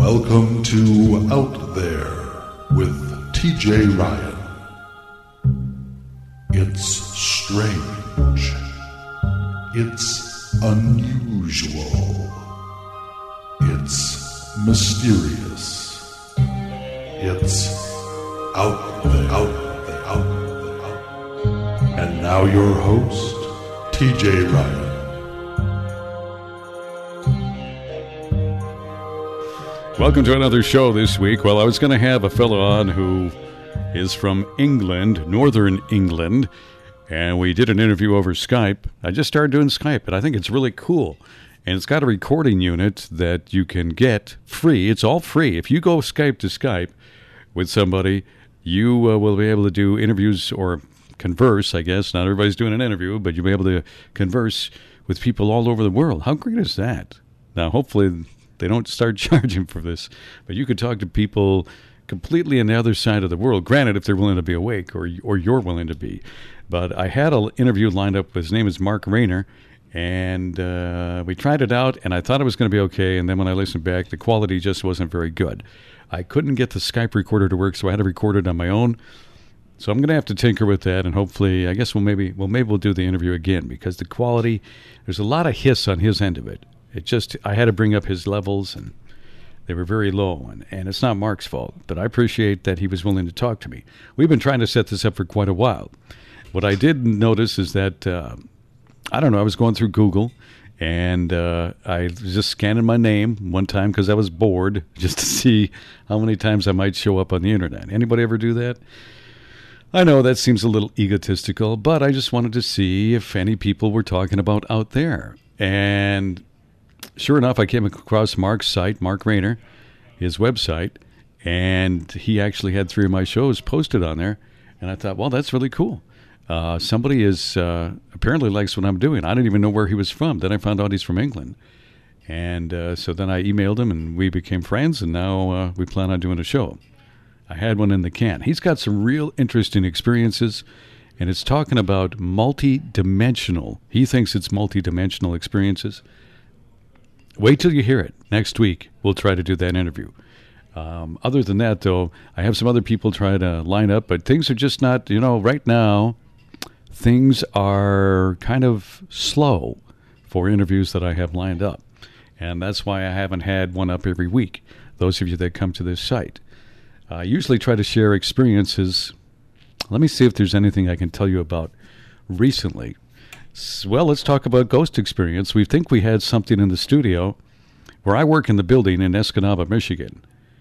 Welcome to Out There with TJ Ryan. It's strange. It's unusual. It's mysterious. It's out there, out there, out there, out there. And now your host, TJ Ryan. Welcome to another show this week. Well, I was going to have a fellow on who is from England, northern England, and we did an interview over Skype. I just started doing Skype, and I think it's really cool. And it's got a recording unit that you can get free. It's all free. If you go Skype to Skype with somebody, you will be able to do interviews or converse, I guess. Not everybody's doing an interview, but you'll be able to converse with people all over the world. How great is that? Now, hopefully they don't start charging for this, but you could talk to people completely on the other side of the world, granted if they're willing to be awake or you're willing to be. But I had an interview lined up. His name is Mark Rayner, and we tried it out, and I thought it was going to be okay, and then when I listened back, the quality just wasn't very good. I couldn't get the Skype recorder to work, so I had to record it on my own. So I'm going to have to tinker with that, and hopefully, I guess maybe we'll do the interview again, because the quality, there's a lot of hiss on his end of it. I had to bring up his levels, and they were very low, and it's not Mark's fault, but I appreciate that he was willing to talk to me. We've been trying to set this up for quite a while. What I did notice is that, I was going through Google, and I was just scanning my name one time because I was bored, just to see how many times I might show up on the internet. Anybody ever do that? I know that seems a little egotistical, but I just wanted to see if any people were talking about out there. And sure enough, I came across Mark's site, Mark Rayner, his website, and he actually had 3 of my shows posted on there. And I thought, well, that's really cool. Somebody apparently likes what I'm doing. I didn't even know where he was from. Then I found out he's from England. And so then I emailed him, and we became friends, and now we plan on doing a show. I had one in the can. He's got some real interesting experiences, and it's talking about multi-dimensional. He thinks it's multi-dimensional experiences. Wait till you hear it. Next week, we'll try to do that interview. Other than that, though, I have some other people try to line up, but things are just not, right now, things are kind of slow for interviews that I have lined up. And that's why I haven't had one up every week, those of you that come to this site. I usually try to share experiences. Let me see if there's anything I can tell you about recently. Well, let's talk about ghost experience. We think we had something in the studio where I work in the building in Escanaba, Michigan.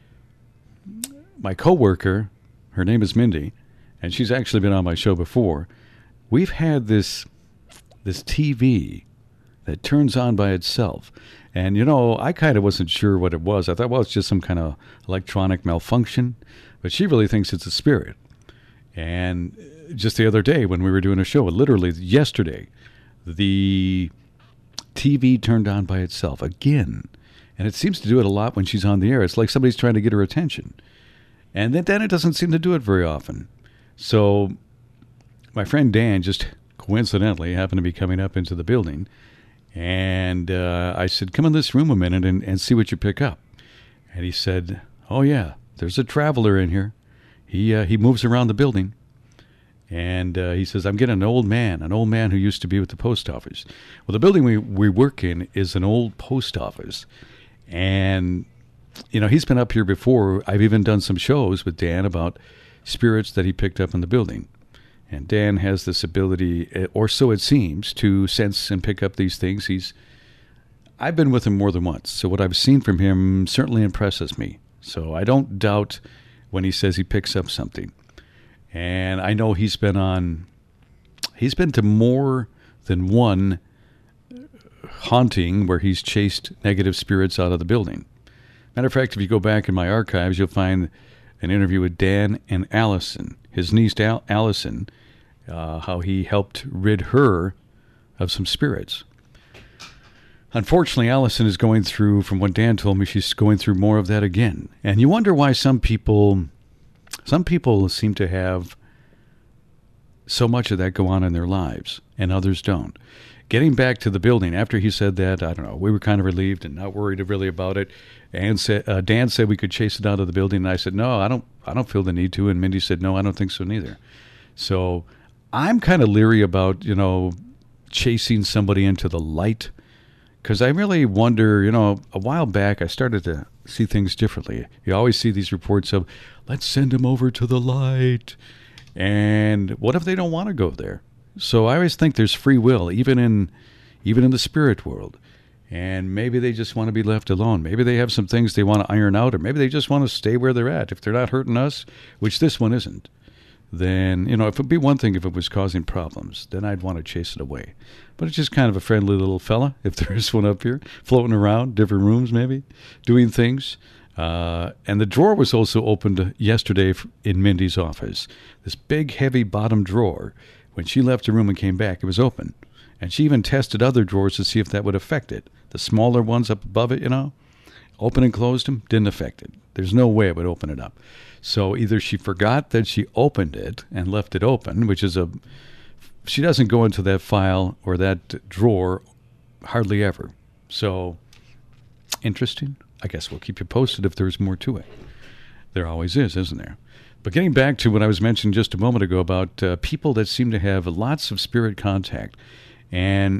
My coworker, her name is Mindy, and she's actually been on my show before. We've had this TV that turns on by itself. And, I kind of wasn't sure what it was. I thought, well, it's just some kind of electronic malfunction. But she really thinks it's a spirit. And just the other day when we were doing a show, literally yesterday, the TV turned on by itself again. And it seems to do it a lot when she's on the air. It's like somebody's trying to get her attention. And then it doesn't seem to do it very often. So my friend Dan just coincidentally happened to be coming up into the building. And I said, come in this room a minute and see what you pick up. And he said, oh, yeah, there's a traveler in here. He moves around the building. And he says, I'm getting an old man who used to be with the post office. Well, the building we work in is an old post office. And, he's been up here before. I've even done some shows with Dan about spirits that he picked up in the building. And Dan has this ability, or so it seems, to sense and pick up these things. I've been with him more than once, so what I've seen from him certainly impresses me. So I don't doubt when he says he picks up something. And I know he's been to more than one haunting where he's chased negative spirits out of the building. Matter of fact, if you go back in my archives, you'll find an interview with Dan and Allison, his niece Allison, how he helped rid her of some spirits. Unfortunately, Allison is going through, from what Dan told me, she's going through more of that again. And you wonder why some people seem to have so much of that go on in their lives and others don't. getting back to the building, after he said that, I don't know, we were kind of relieved and not worried really about it. And Dan said we could chase it out of the building, and I said, no, I don't feel the need to. And Mindy said, no, I don't think so neither. So I'm kind of leery about, chasing somebody into the light, because I really wonder, a while back I started to see things differently. You always see these reports of, let's send them over to the light. And what if they don't want to go there? So I always think there's free will, even in the spirit world. And maybe they just want to be left alone. Maybe they have some things they want to iron out, or maybe they just want to stay where they're at. If they're not hurting us, which this one isn't, then, if it'd be one thing if it was causing problems, then I'd want to chase it away. But it's just kind of a friendly little fella, if there is one up here, floating around, different rooms maybe, doing things. And the drawer was also opened yesterday in Mindy's office. This big, heavy bottom drawer, when she left the room and came back, it was open. And she even tested other drawers to see if that would affect it. The smaller ones up above it, open and closed them, didn't affect it. There's no way it would open it up. So either she forgot that she opened it and left it open, which is she doesn't go into that file or that drawer hardly ever. So, interesting. I guess we'll keep you posted if there's more to it. There always is, isn't there? But getting back to what I was mentioning just a moment ago about people that seem to have lots of spirit contact. And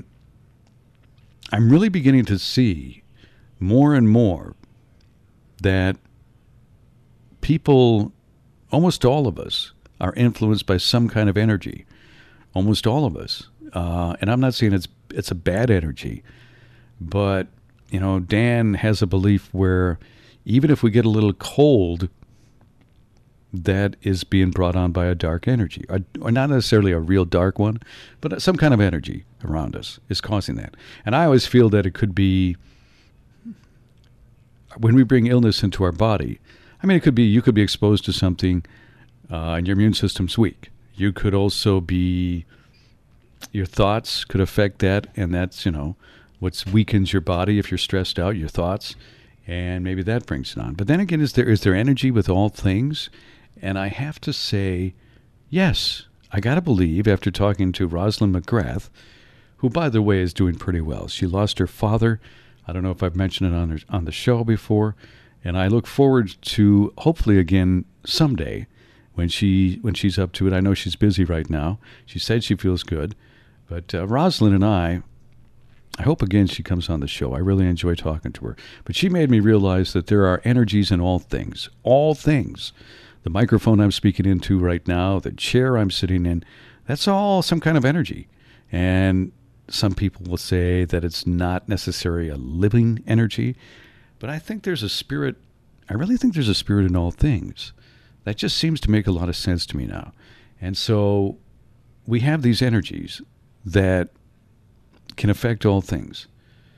I'm really beginning to see more and more that people, almost all of us, are influenced by some kind of energy. Almost all of us. And I'm not saying it's a bad energy, but, Dan has a belief where even if we get a little cold, that is being brought on by a dark energy. Or not necessarily a real dark one, but some kind of energy around us is causing that. And I always feel that it could be, when we bring illness into our body, it could be, you could be exposed to something and your immune system's weak. You could also be, your thoughts could affect that, and that's, what weakens your body if you're stressed out, your thoughts, and maybe that brings it on. But then again, is there energy with all things? And I have to say, yes, I got to believe, after talking to Rosalind McGrath, who, by the way, is doing pretty well. She lost her father. I don't know if I've mentioned it on the show before, and I look forward to, hopefully again someday, when she's up to it. I know she's busy right now. She said she feels good. But Rosalind and I hope again she comes on the show. I really enjoy talking to her. But she made me realize that there are energies in all things. All things. The microphone I'm speaking into right now, the chair I'm sitting in, that's all some kind of energy. And some people will say that it's not necessarily a living energy. But I think there's a spirit. I really think there's a spirit in all things. That just seems to make a lot of sense to me now. And so we have these energies that can affect all things.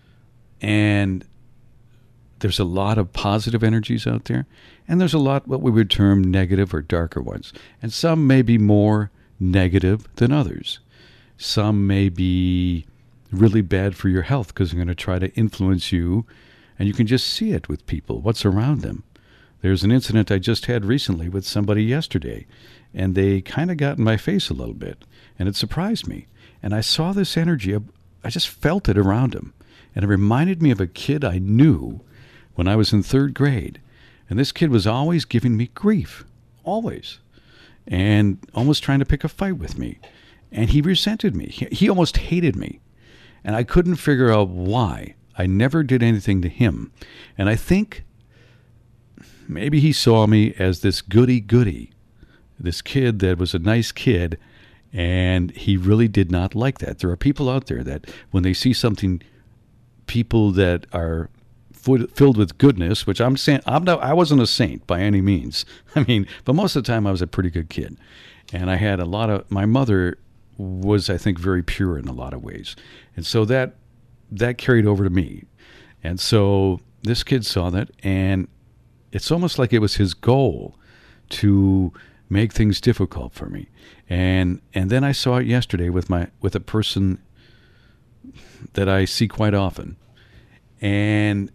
And there's a lot of positive energies out there, and there's a lot what we would term negative or darker ones. And some may be more negative than others. Some may be really bad for your health because they're going to try to influence you, and you can just see it with people, what's around them. There's an incident I just had recently with somebody yesterday, and they kind of got in my face a little bit, and it surprised me. And I saw this energy, I just felt it around him, and it reminded me of a kid I knew when I was in 3rd grade. And this kid was always giving me grief, always, and almost trying to pick a fight with me. And he resented me. He almost hated me, and I couldn't figure out why. I never did anything to him, and I think maybe he saw me as this goody-goody, this kid that was a nice kid, and he really did not like that. There are people out there that when they see something, people that are filled with goodness, which I'm saying, I wasn't a saint by any means. But most of the time I was a pretty good kid. And I had my mother was, I think, very pure in a lot of ways. And so that carried over to me. And so this kid saw that, and it's almost like it was his goal to make things difficult for me. And then I saw it yesterday with a person that I see quite often. And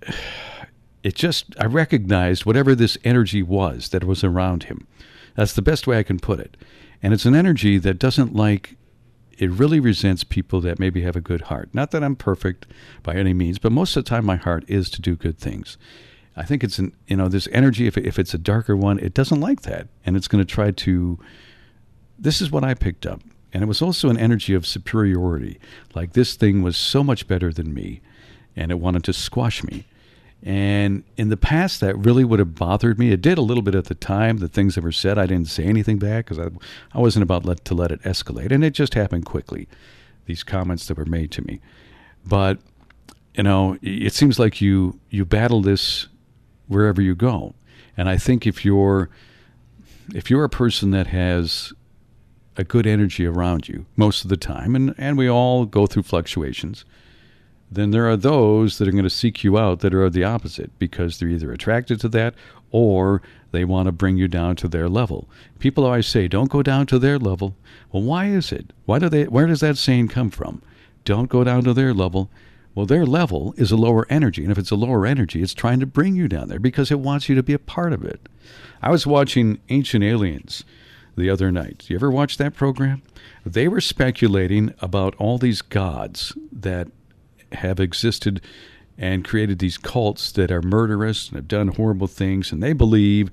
I recognized whatever this energy was that was around him. That's the best way I can put it. And it's an energy that doesn't like it really resents people that maybe have a good heart. Not that I'm perfect by any means, but most of the time my heart is to do good things. I think it's this energy, if it's a darker one, it doesn't like that. And it's going to try to, this is what I picked up. And it was also an energy of superiority. Like this thing was so much better than me, and it wanted to squash me. And in the past, that really would have bothered me. It did a little bit at the time. The things that were said, I didn't say anything back because I wasn't about to let it escalate. And it just happened quickly, these comments that were made to me. But, it seems like you battle this wherever you go. And I think if you're a person that has a good energy around you most of the time, and we all go through fluctuations, then there are those that are going to seek you out that are the opposite because they're either attracted to that or they want to bring you down to their level. People always say, don't go down to their level. Well, why is it? Where does that saying come from? Don't go down to their level. Well, their level is a lower energy, and if it's a lower energy, it's trying to bring you down there because it wants you to be a part of it. I was watching Ancient Aliens the other night. You ever watch that program? They were speculating about all these gods that have existed and created these cults that are murderous and have done horrible things, and they believe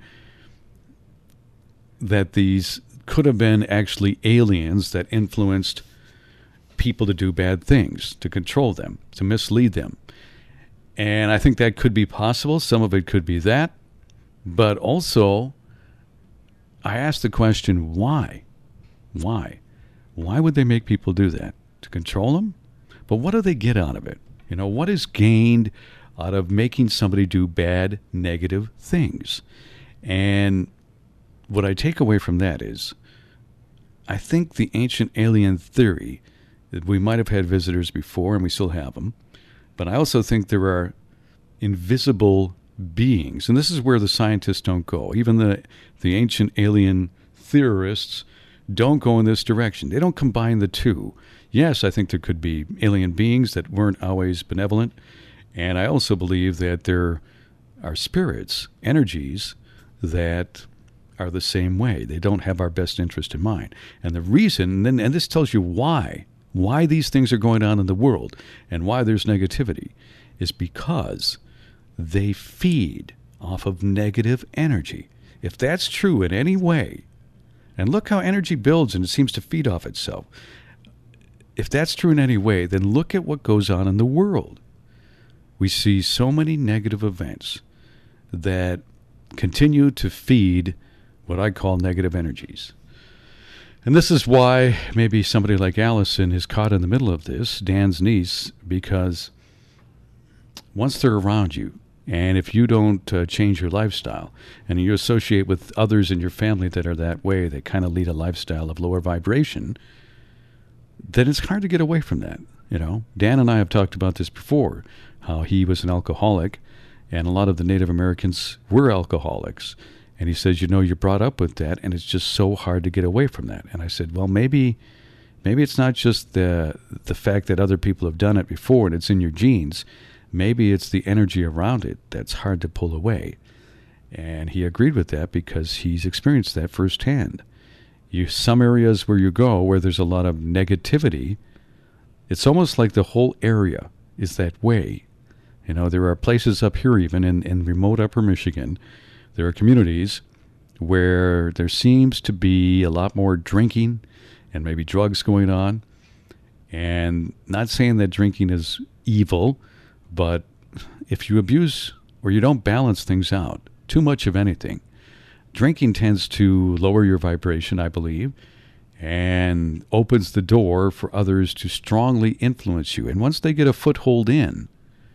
that these could have been actually aliens that influenced people to do bad things, to control them, to mislead them. And I think that could be possible. Some of it could be that. But also, I asked the question, why? Why? Why would they make people do that? To control them? But what do they get out of it? What is gained out of making somebody do bad, negative things? And what I take away from that is, I think the ancient alien theory that we might have had visitors before, and we still have them, but I also think there are invisible beings, and this is where the scientists don't go. Even the ancient alien theorists don't go in this direction. They don't combine the two. Yes, I think there could be alien beings that weren't always benevolent, and I also believe that there are spirits, energies, that are the same way. They don't have our best interest in mind. And the reason, and this tells you why these things are going on in the world and why there's negativity, is because they feed off of negative energy. If that's true in any way, and look how energy builds and it seems to feed off itself. If that's true in any way, then look at what goes on in the world. We see so many negative events that continue to feed what I call negative energies. And this is why maybe somebody like Allison is caught in the middle of this, Dan's niece, because once they're around you, and if you don't change your lifestyle, and you associate with others in your family that are that way, they kind of lead a lifestyle of lower vibration, then it's hard to get away from that. Dan and I have talked about this before, how he was an alcoholic, and a lot of the Native Americans were alcoholics. And he says, you're brought up with that, and it's just so hard to get away from that. And I said, well, maybe it's not just the fact that other people have done it before and it's in your genes. Maybe it's the energy around it that's hard to pull away. And he agreed with that because he's experienced that firsthand. Some areas where you go where there's a lot of negativity, it's almost like the whole area is that way. There are places up here, even in remote upper Michigan, there are communities where there seems to be a lot more drinking and maybe drugs going on. And not saying that drinking is evil, but if you abuse or you don't balance things out, too much of anything, drinking tends to lower your vibration, I believe, and opens the door for others to strongly influence you. And once they get a foothold in,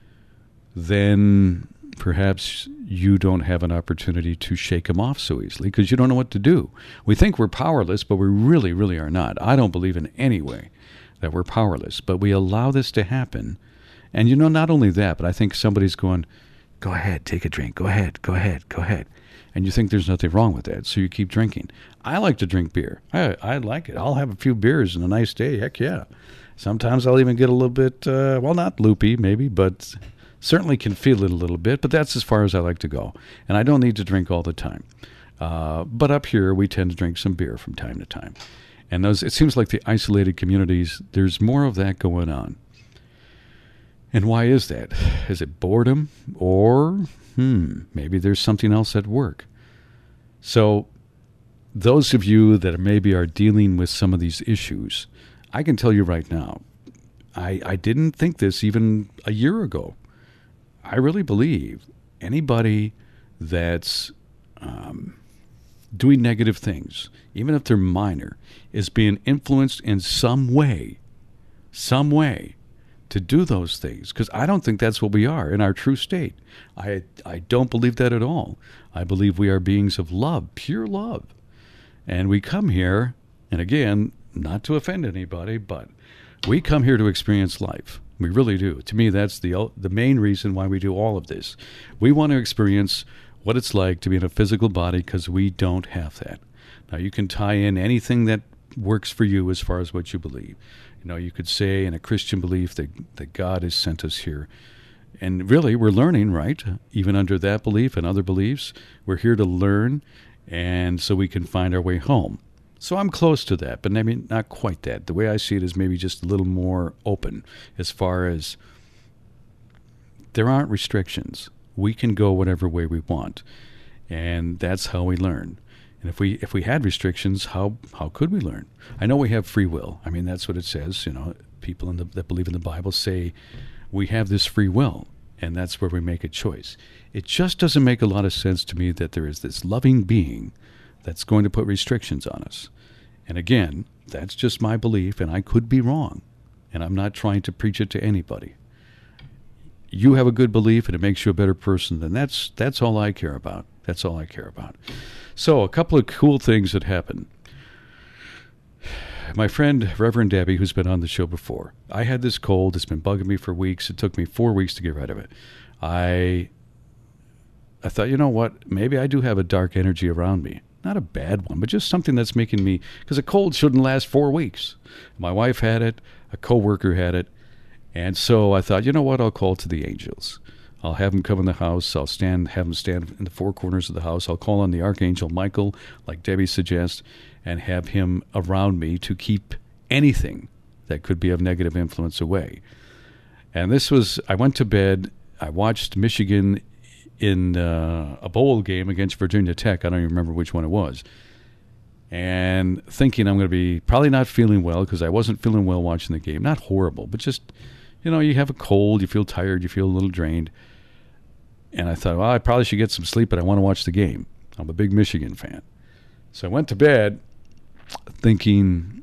then perhaps you don't have an opportunity to shake them off so easily because you don't know what to do. We think we're powerless, but we really, really are not. I don't believe in any way that we're powerless, but we allow this to happen. And not only that, but I think somebody's going, go ahead, take a drink, go ahead. And you think there's nothing wrong with that, so you keep drinking. I like to drink beer. I like it. I'll have a few beers on a nice day, heck yeah. Sometimes I'll even get a little bit, not loopy maybe, but certainly can feel it a little bit, but that's as far as I like to go. And I don't need to drink all the time. But up here, we tend to drink some beer from time to time. And it seems like the isolated communities, there's more of that going on. And why is that? Is it boredom? Or maybe there's something else at work. So those of you that maybe are dealing with some of these issues, I can tell you right now, I didn't think this even a year ago. I really believe anybody that's doing negative things, even if they're minor, is being influenced in some way to do those things. Because I don't think that's what we are in our true state. I don't believe that at all. I believe we are beings of love, pure love. And we come here, and again, not to offend anybody, but we come here to experience life. We really do. To me, that's the main reason why we do all of this. We want to experience what it's like to be in a physical body because we don't have that. Now, you can tie in anything that works for you as far as what you believe. You could say in a Christian belief that God has sent us here. And really, we're learning, right? Even under that belief and other beliefs, we're here to learn, and so we can find our way home. So I'm close to that, but maybe not quite that. The way I see it is maybe just a little more open as far as there aren't restrictions. We can go whatever way we want, and that's how we learn. And if we had restrictions, how could we learn? I know we have free will. I mean, that's what it says. People that believe in the Bible say we have this free will, and that's where we make a choice. It just doesn't make a lot of sense to me that there is this loving being that's going to put restrictions on us. And again, that's just my belief, and I could be wrong, and I'm not trying to preach it to anybody. You have a good belief, and it makes you a better person, then that's all I care about. That's all I care about. So, a couple of cool things that happened. My friend, Reverend Debbie, who's been on the show before, I had this cold. It's been bugging me for weeks. It took me 4 weeks to get rid of it. I thought, you know what? Maybe I do have a dark energy around me. Not a bad one, but just something that's making me... Because a cold shouldn't last 4 weeks. My wife had it. A coworker had it. And so I thought, you know what? I'll call to the angels. I'll have them come in the house. I'll have them stand in the four corners of the house. I'll call on the Archangel Michael, like Debbie suggests, and have him around me to keep anything that could be of negative influence away. And I went to bed. I watched Michigan in a bowl game against Virginia Tech. I don't even remember which one it was. And thinking I'm going to be probably not feeling well because I wasn't feeling well watching the game. Not horrible, but just, you have a cold, you feel tired, you feel a little drained. And I thought, well, I probably should get some sleep, but I want to watch the game. I'm a big Michigan fan. So I went to bed thinking,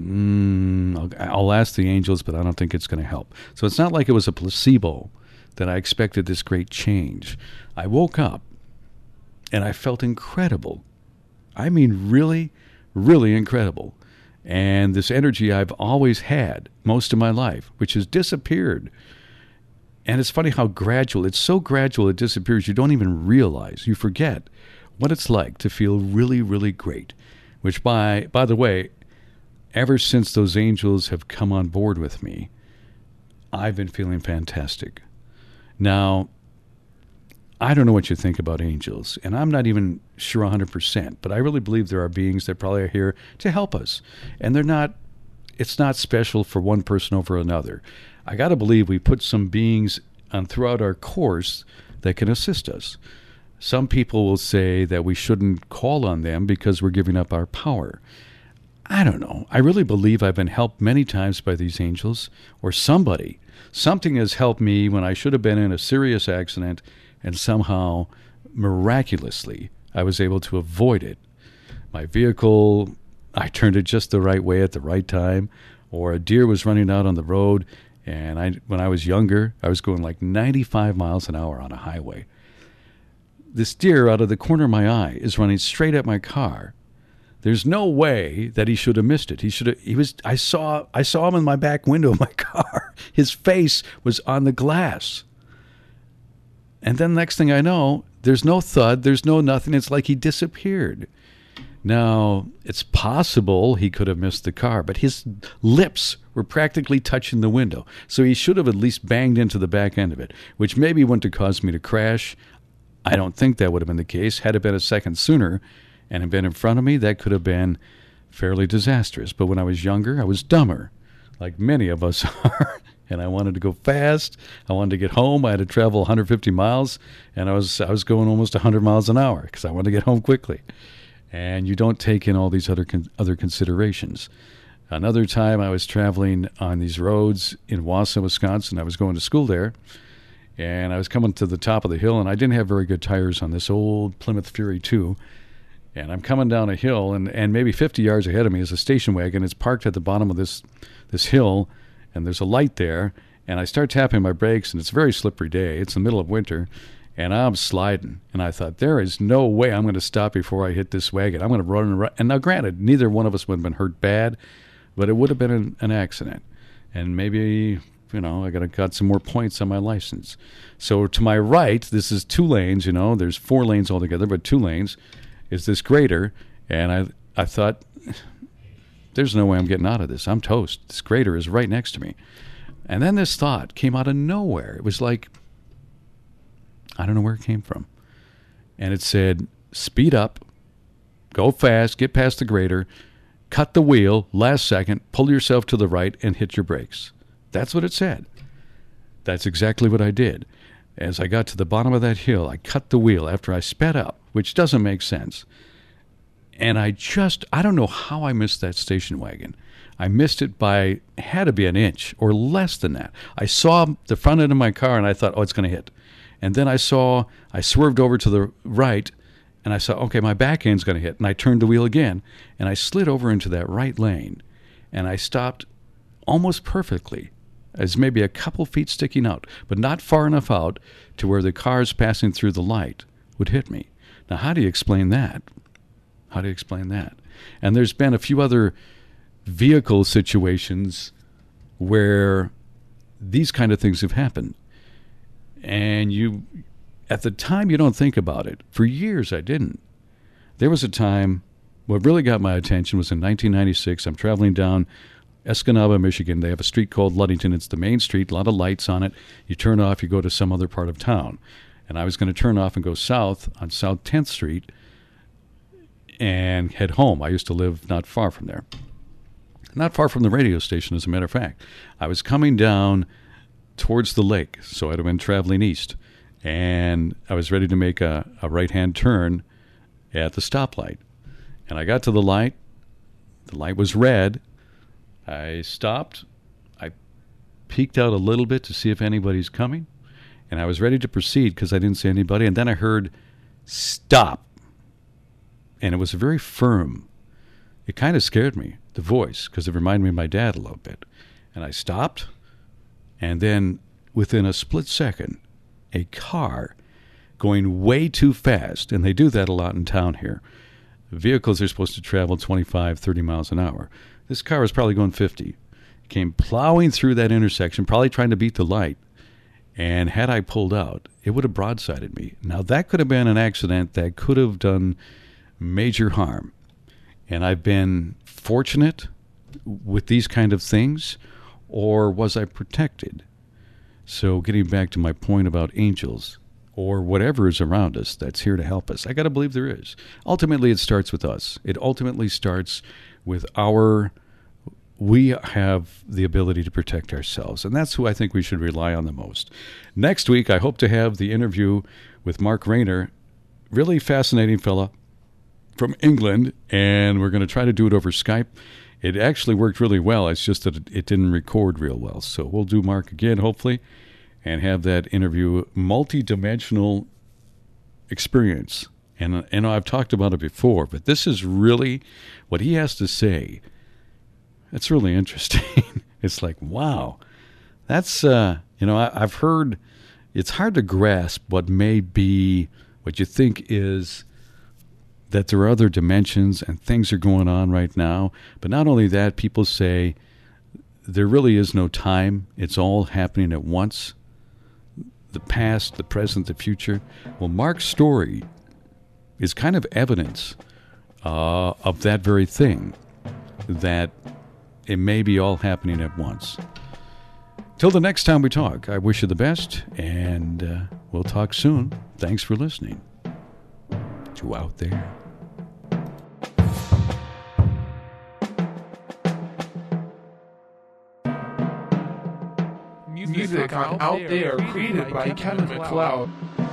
I'll ask the angels, but I don't think it's going to help. So it's not like it was a placebo that I expected this great change. I woke up and I felt incredible. I mean, really, really incredible. And this energy I've always had most of my life, which has disappeared. And it's funny how it's so gradual it disappears, you don't even realize. You forget what it's like to feel really, really great. Which, by the way, ever since those angels have come on board with me, I've been feeling fantastic. Now, I don't know what you think about angels, and I'm not even sure 100%, but I really believe there are beings that probably are here to help us. And it's not special for one person over another. I got to believe we put some beings on throughout our course that can assist us. Some people will say that we shouldn't call on them because we're giving up our power. I don't know. I really believe I've been helped many times by these angels or somebody. Something has helped me when I should have been in a serious accident, and somehow, miraculously, I was able to avoid it. My vehicle, I turned it just the right way at the right time, or a deer was running out on the road, and when I was younger, I was going like 95 miles an hour on a highway. This deer out of the corner of my eye is running straight at my car. There's no way that he should have missed it. I saw him in my back window of my car. His face was on the glass. And then next thing I know, there's no thud, there's no nothing. It's like he disappeared. Now, it's possible he could have missed the car, but his lips were practically touching the window. So he should have at least banged into the back end of it, which maybe wouldn't have caused me to crash. I don't think that would have been the case. Had it been a second sooner and had been in front of me, that could have been fairly disastrous. But when I was younger, I was dumber, like many of us are. And I wanted to go fast. I wanted to get home. I had to travel 150 miles, and I was going almost 100 miles an hour because I wanted to get home quickly. And you don't take in all these other considerations. Another time I was traveling on these roads in Wausau, Wisconsin. I was going to school there, and I was coming to the top of the hill, and I didn't have very good tires on this old Plymouth Fury 2. And I'm coming down a hill, and maybe 50 yards ahead of me is a station wagon. It's parked at the bottom of this hill, and there's a light there, and I start tapping my brakes, and it's a very slippery day. It's the middle of winter, and I'm sliding. And I thought, there is no way I'm going to stop before I hit this wagon. I'm going to run around. And now, granted, neither one of us would have been hurt bad, but it would have been an accident. And maybe, I got some more points on my license. So to my right, this is 2 lanes, there's 4 lanes altogether, but 2 lanes, is this grader. And I thought, there's no way I'm getting out of this. I'm toast. This grader is right next to me. And then this thought came out of nowhere. It was like, I don't know where it came from. And it said, speed up, go fast, get past the grader, cut the wheel, last second, pull yourself to the right, and hit your brakes. That's what it said. That's exactly what I did. As I got to the bottom of that hill, I cut the wheel after I sped up, which doesn't make sense. And I don't know how I missed that station wagon. I missed it by, had to be an inch or less than that. I saw the front end of my car and I thought, it's going to hit. And then I swerved over to the right and I saw, okay, my back end's going to hit. And I turned the wheel again and I slid over into that right lane and I stopped almost perfectly, as maybe a couple feet sticking out, but not far enough out to where the cars passing through the light would hit me. Now, how do you explain that? How do you explain that? And there's been a few other vehicle situations where these kind of things have happened. And at the time, you don't think about it. For years, I didn't. There was a time, what really got my attention was in 1996. I'm traveling down Escanaba, Michigan. They have a street called Ludington. It's the main street, a lot of lights on it. You turn off, you go to some other part of town. And I was going to turn off and go south on South 10th Street and head home. I used to live not far from there. Not far from the radio station, as a matter of fact. I was coming down towards the lake, so I'd have been traveling east. And I was ready to make a right-hand turn at the stoplight. And I got to the light. The light was red. I stopped. I peeked out a little bit to see if anybody's coming. And I was ready to proceed because I didn't see anybody. And then I heard, stop. And it was very firm. It kind of scared me, the voice, because it reminded me of my dad a little bit. And I stopped, and then within a split second, a car going way too fast, and they do that a lot in town here. Vehicles are supposed to travel 25, 30 miles an hour. This car was probably going 50. It came plowing through that intersection, probably trying to beat the light. And had I pulled out, it would have broadsided me. Now, that could have been an accident that could have done major harm. And I've been fortunate with these kind of things, or was I protected? So getting back to my point about angels, or whatever is around us that's here to help us, I got to believe there is. Ultimately, it starts with us. It ultimately starts with we have the ability to protect ourselves, and that's who I think we should rely on the most. Next week, I hope to have the interview with Mark Rayner, really fascinating fella from England, and we're going to try to do it over Skype. It actually worked really well. It's just that it didn't record real well. So we'll do Mark again, hopefully, and have that interview multi-dimensional experience. And I've talked about it before, but this is really what he has to say. It's really interesting. It's like, wow. That's, I've heard it's hard to grasp what may be, what you think is that there are other dimensions and things are going on right now. But not only that, people say there really is no time. It's all happening at once. The past, the present, the future. Well, Mark's story is kind of evidence of that very thing, that it may be all happening at once. Till the next time we talk, I wish you the best, and we'll talk soon. Thanks for listening to Out There. music on Out There created by Kevin MacLeod.